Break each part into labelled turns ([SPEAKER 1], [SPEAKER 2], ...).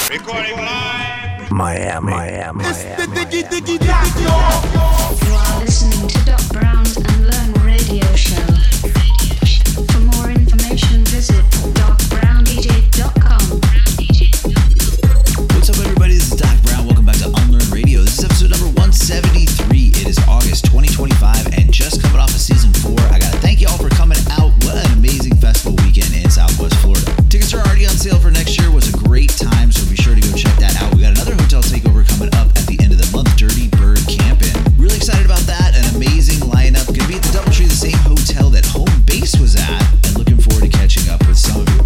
[SPEAKER 1] Recording live.
[SPEAKER 2] Miami.
[SPEAKER 3] It's the diggy.
[SPEAKER 4] You are listening to Doc Brown's Unlearn Radio Show. For more information, visit docbrown.com.
[SPEAKER 5] What's up, everybody? This is Doc Brown. Welcome back to Unlearn Radio. This is episode number 173. It is August 2025, and just coming off of season 4. I gotta thank you all for coming out. What an amazing festival weekend in Southwest Florida. Tickets are already on sale for next year. It was a great time, so be sure to go check that out. We got another hotel takeover coming up at the end of the month, Dirty Bird Campin'. Really excited about that. An amazing lineup. Gonna be at the DoubleTree, the same hotel that Home Base was at, and looking forward to catching up with some of you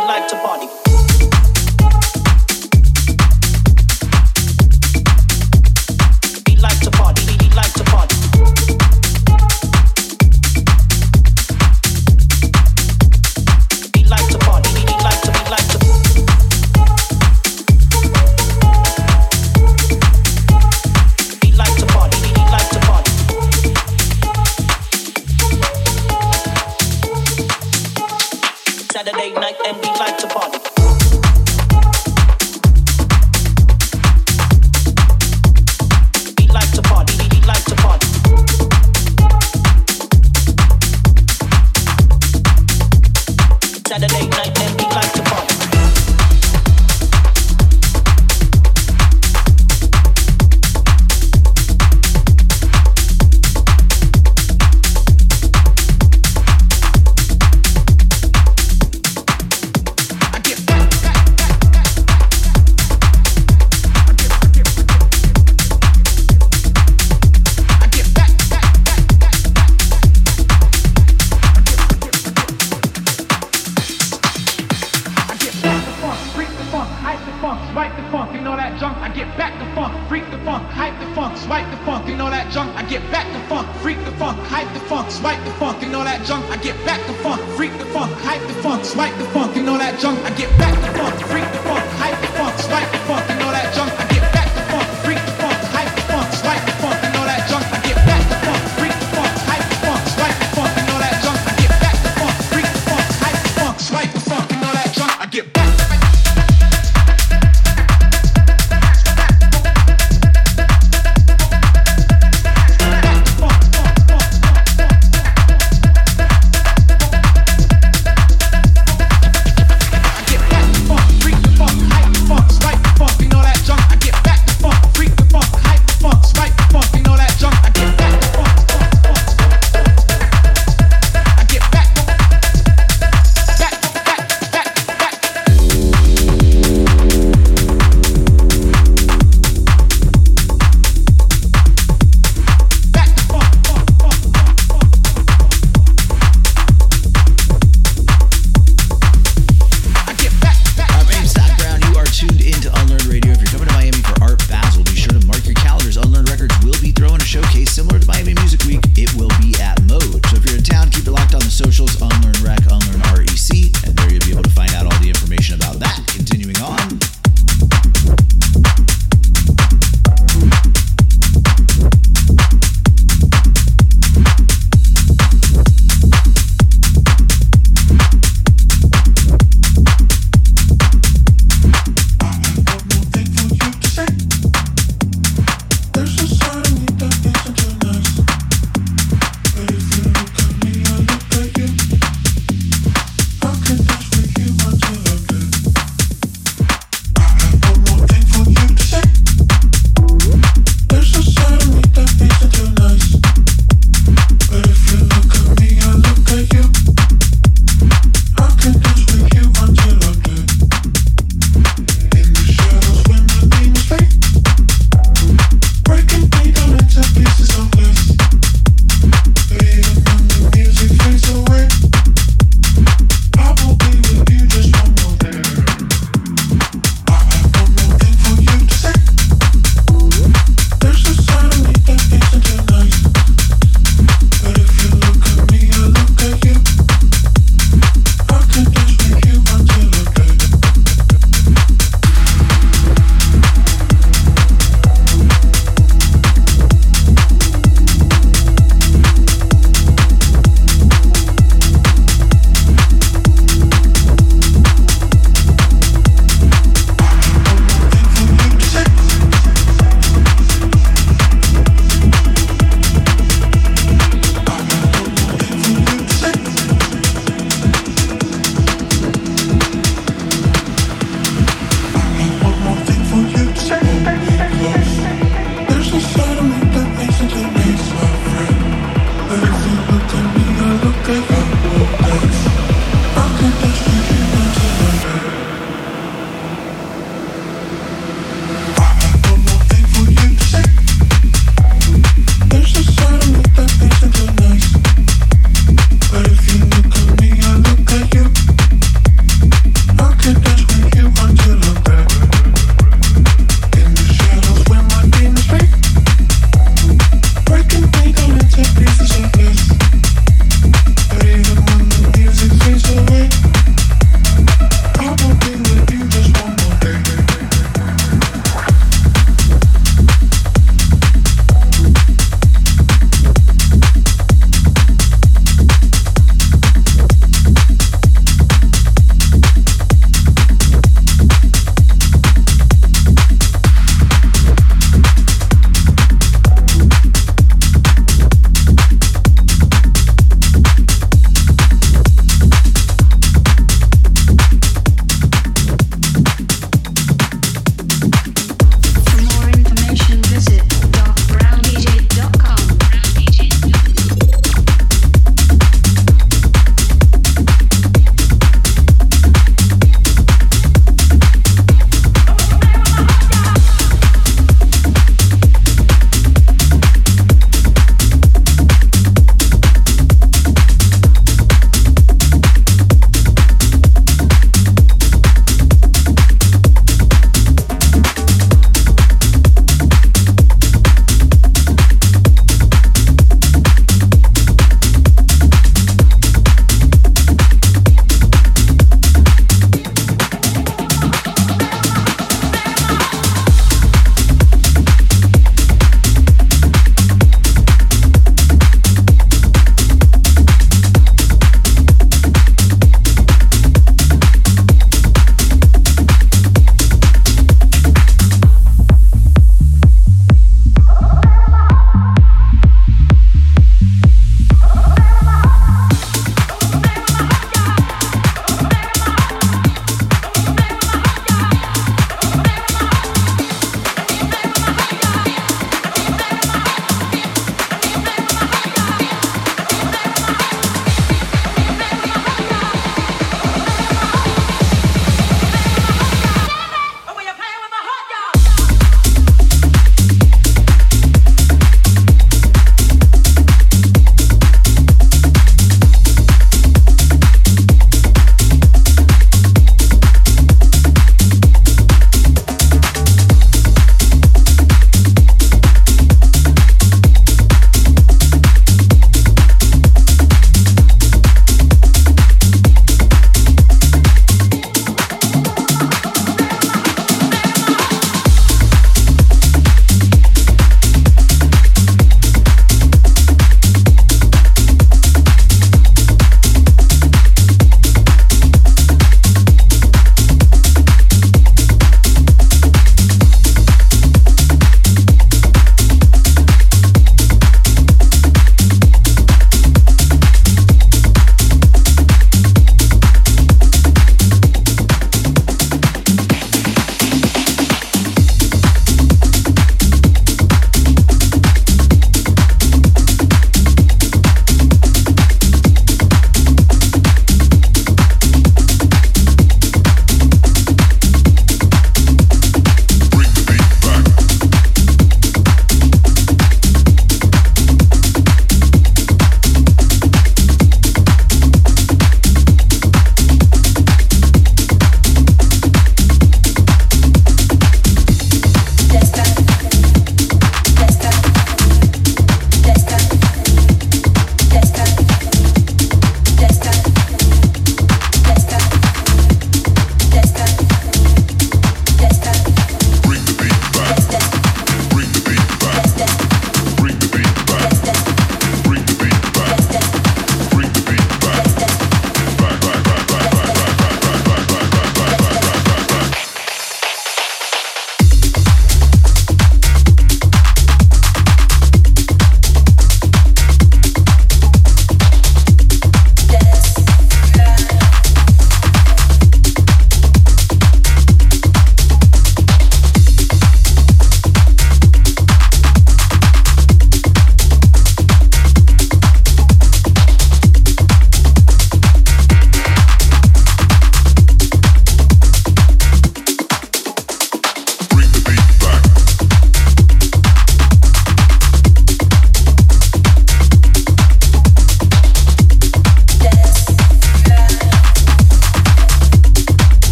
[SPEAKER 2] like to party. We like to party. We like to party. We like to party. We like to. We like to. We like to party. We like to party. Saturday night and we like to party. We like to party. We like to party. Saturday night and we like to party.
[SPEAKER 3] Swipe the funk and all that junk. I get back the funk, freak the funk, hype the funk, swipe the funk and all that junk. I get back the funk, freak the funk, hype the funk, swipe the funk and all that junk. I get back the funk, freak the funk, hype the funk, swipe the funk and all that junk. I get back the funk, freak the funk, hype the funk, swipe the funk and all that junk. I get back the funk, freak the funk, hype the funk, swipe the funk and all that junk. I get back.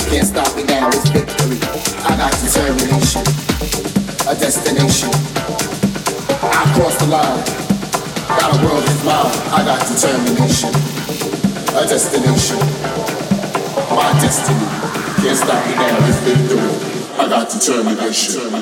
[SPEAKER 6] Can't stop me now, it's victory. I got determination, a destination. I crossed the line, got a world is mine. I got determination, a destination. My destiny, can't stop me now, it's victory. I got determination.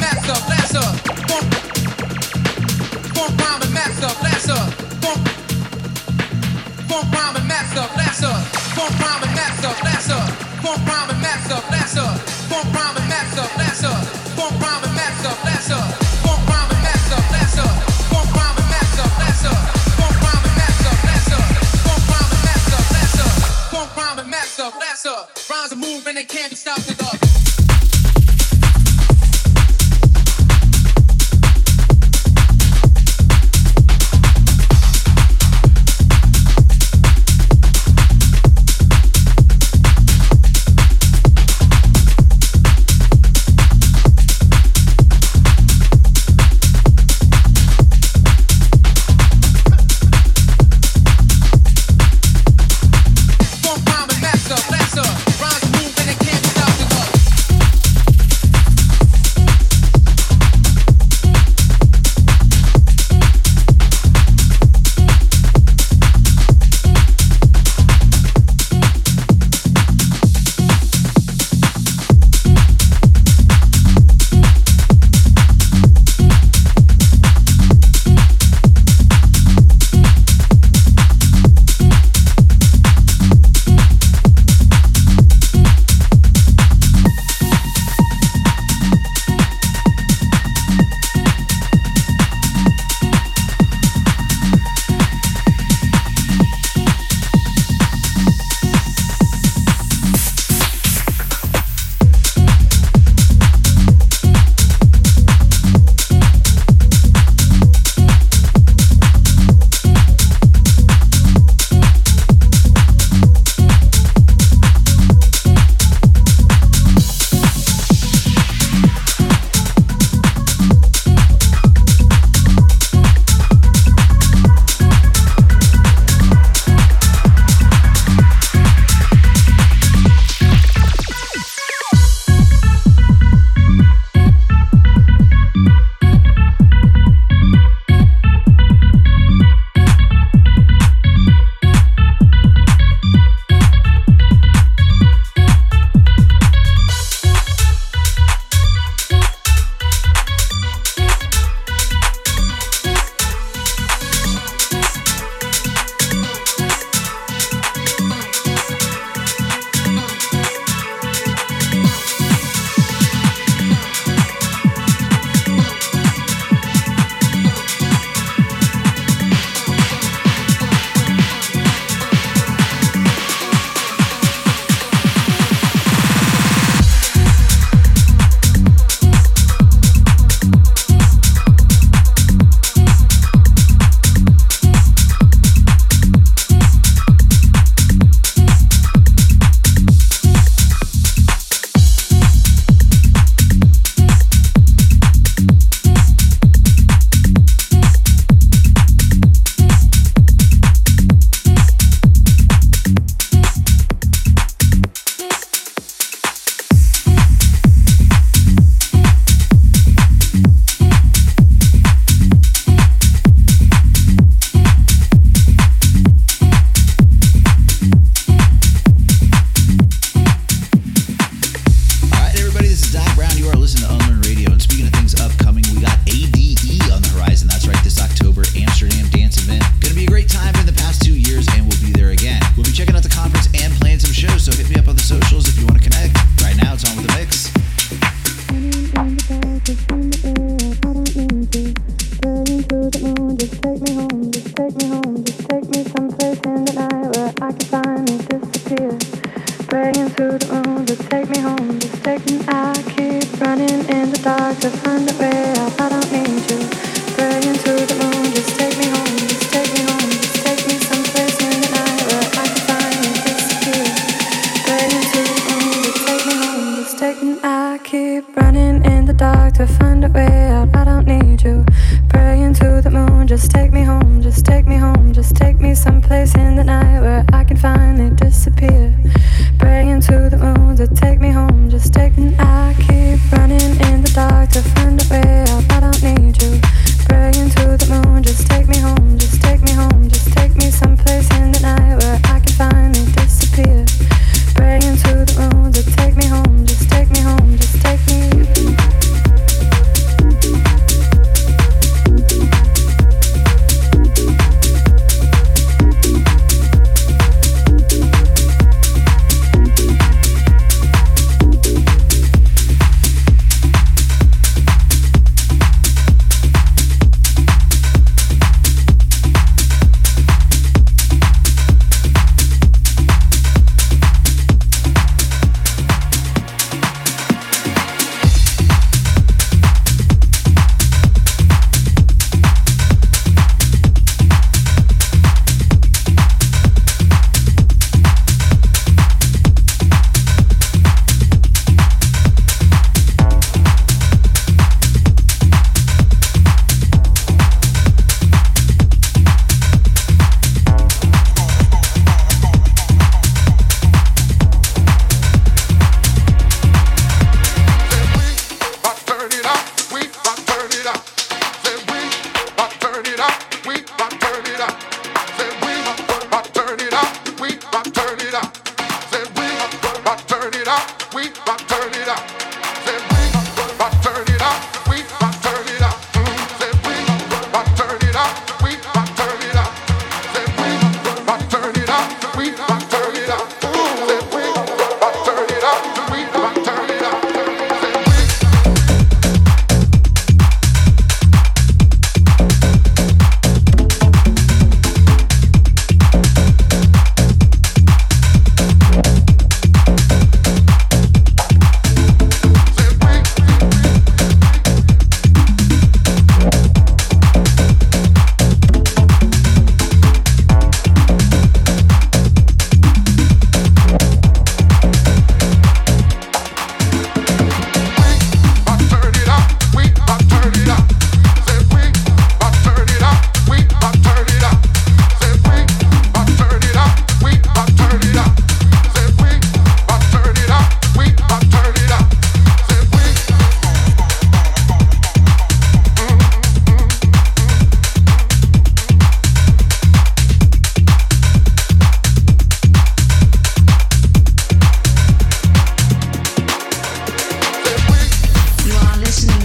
[SPEAKER 3] Rhymes are moving, they can't be stopped with us.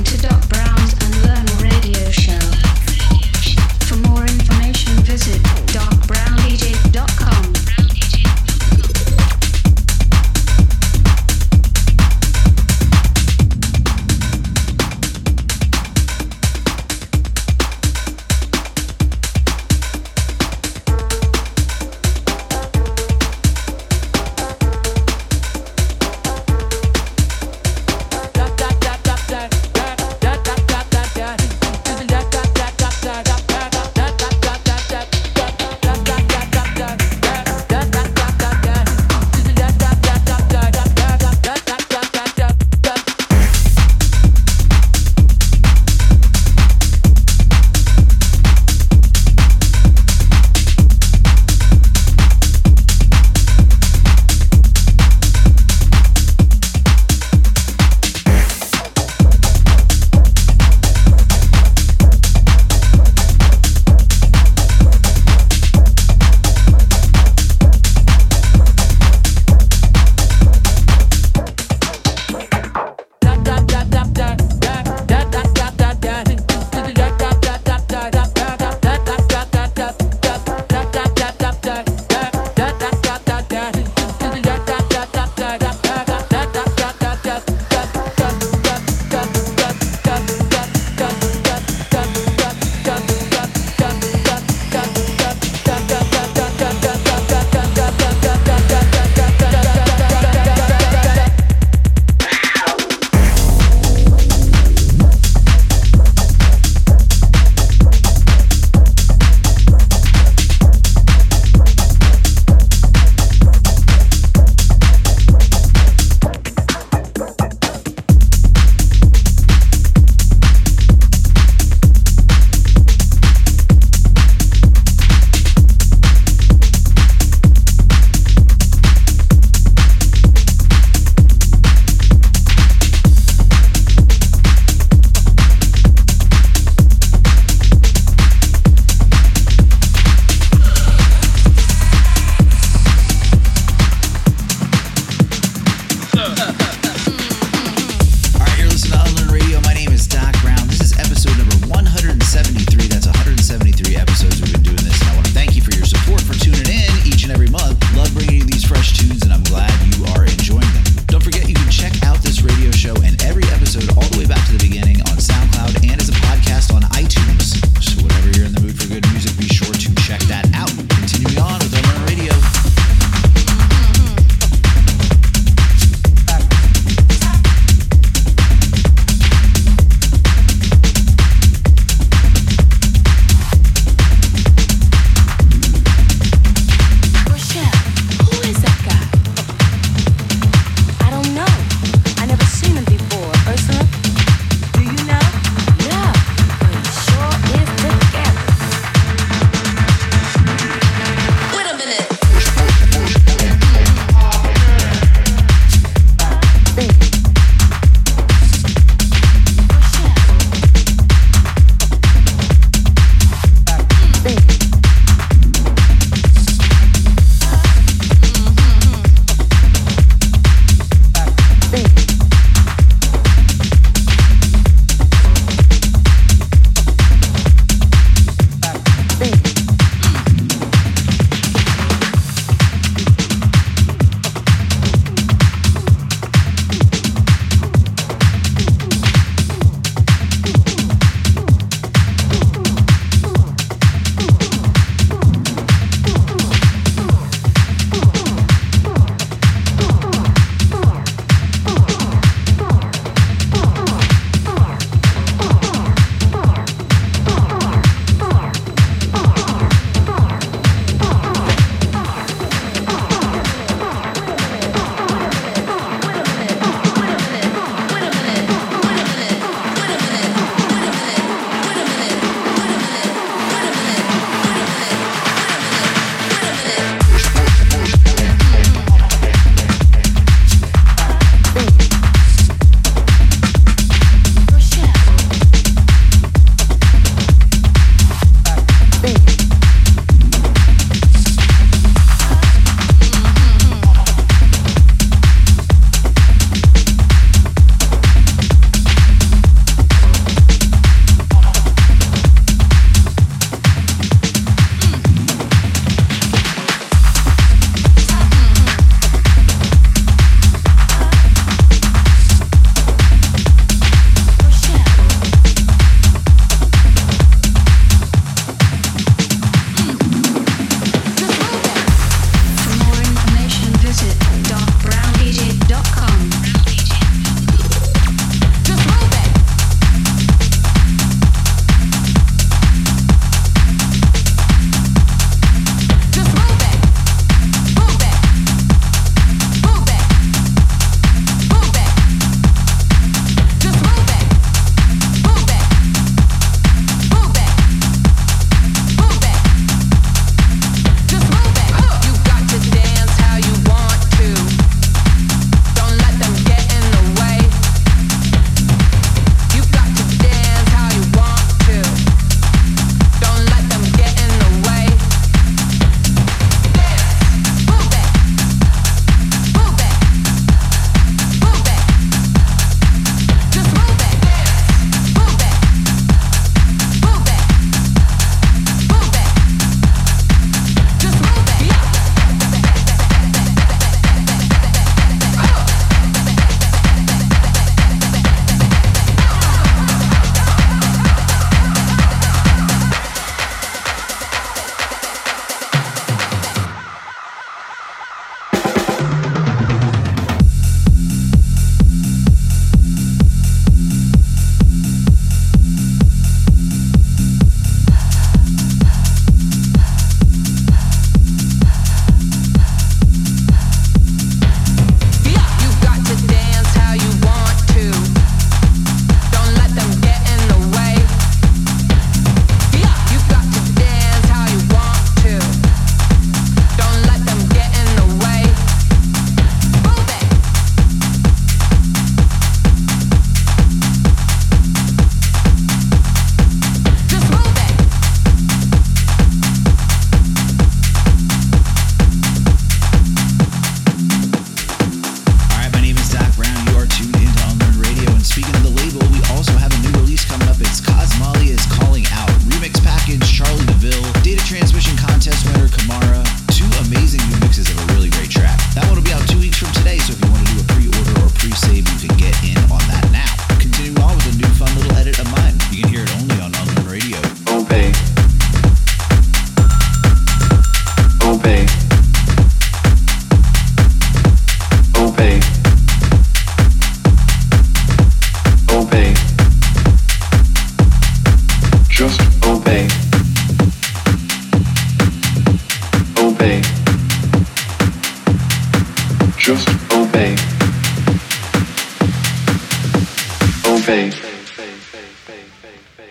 [SPEAKER 4] to Doc Brown's Unlearn Radio Show. For more information, visit docbrownDJ.com.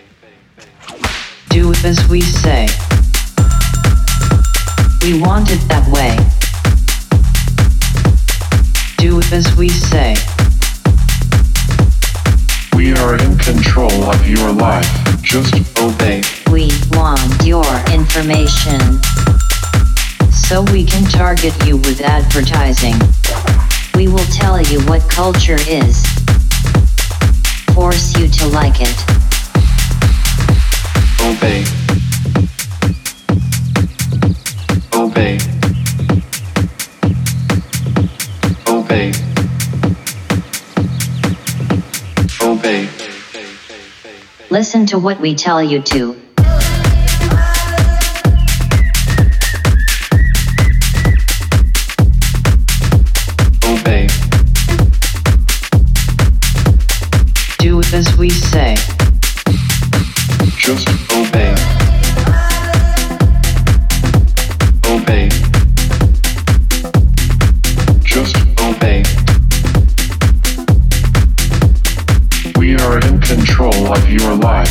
[SPEAKER 7] Do as we say. We want it that way. Do as we say.
[SPEAKER 8] We are in control of your life. Just obey.
[SPEAKER 9] We want your information,
[SPEAKER 7] So we can target you with advertising.
[SPEAKER 9] we will tell you what culture is, force you to like it.
[SPEAKER 8] Obey. Obey. Obey. Obey.
[SPEAKER 9] Listen to what we tell you to.
[SPEAKER 8] Obey.
[SPEAKER 7] Do as we say.
[SPEAKER 8] Just obey. Obey. Just obey. We are in control of your life.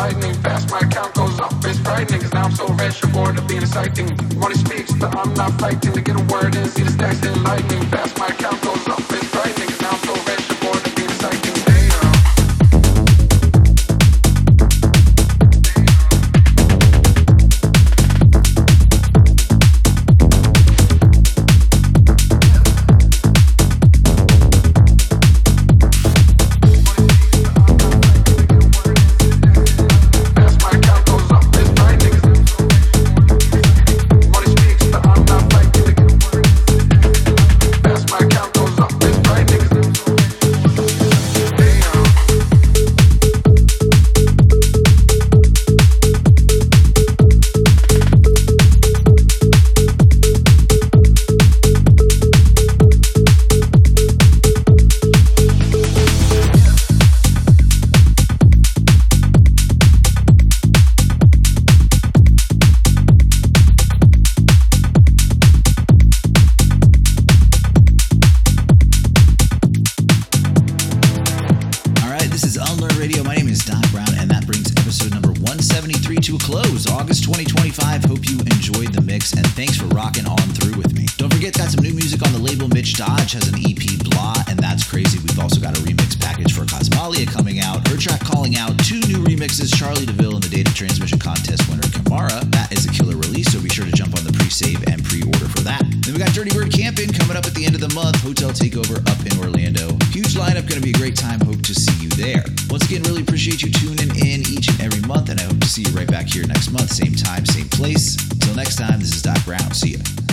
[SPEAKER 10] lightning. Fast, my count goes up, it's frightening. Cause now I'm so rich, you're bored of being exciting. Money speaks, but I'm not fighting to get a word in. See the stacks in lightning. Fast, my count goes up, it's frightening. Cause now I'm so rich, you're bored of being exciting.
[SPEAKER 5] To a close, August 2025. Hope you enjoyed the mix, and thanks for rocking on through with me. Don't forget, got some new music on the label. Mitch Dodge has an EP, Blah, and That's Crazy. We've also got a remix package for Cosmalia coming out. Her track Calling Out, 2 new remixes, Charlie DeVille and the Data Transmission Contest winner Kamara. That is a killer release, so be sure to jump on the pre-save and pre-order for that. Then we got Dirty Bird Camping coming up at the end of the month. Hotel Takeover up in Orlando. Huge lineup, going to be a great time. Hope to see you there. Once again, really appreciate you tuning in each and every month, and I hope to see you right back here next month. Same time, same place. Until next time, this is Doc Brown. See ya.